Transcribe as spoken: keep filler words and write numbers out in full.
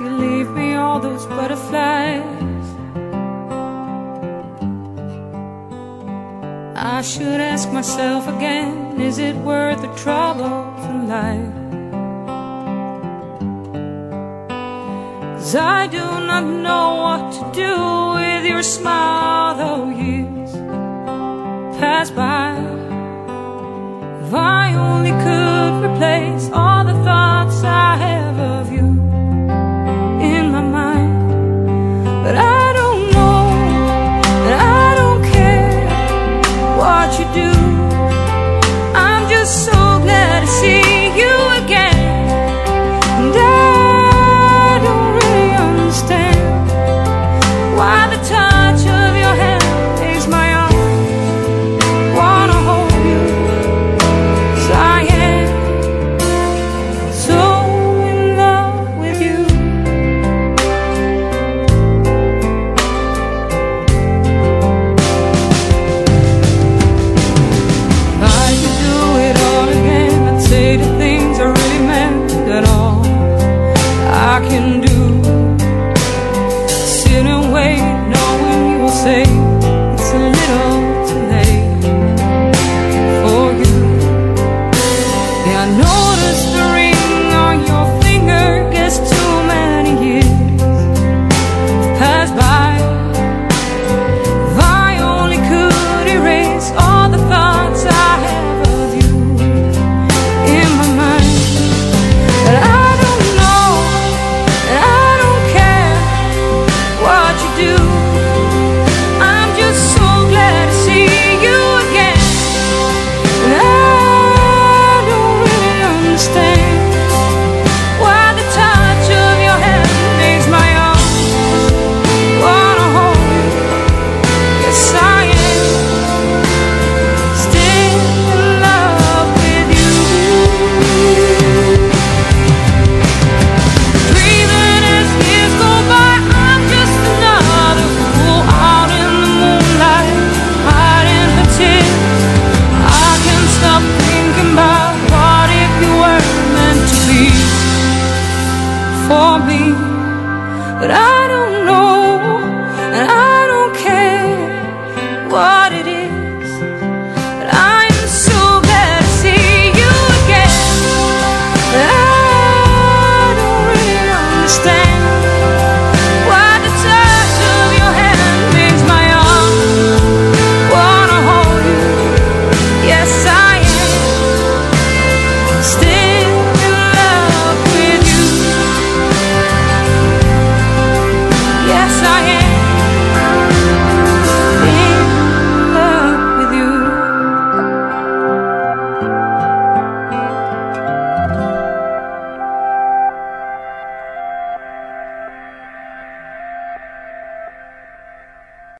you leave me all those butterflies. I should ask myself again, is it worth the trouble in life? 'Cause I do not know what to do with your smile, though years pass by. If I only could replace all the thoughts I have of you in my mind. But I don't know, and I don't care what you do. I'm just so glad to see you again. And I don't really understand why the touch of your hand makes my arms wanna hold you. 'Cause I am so in love with you. If I could do it all again, I'd say the things I really meant, that all I can do is sit and wait, knowing you will say it's a little too late for you. Yeah, I noticed the ring on your finger, guess too many years passed by. If I only could erase all the thoughts I have of you in my mind. But I don't know, and I don't care what you do.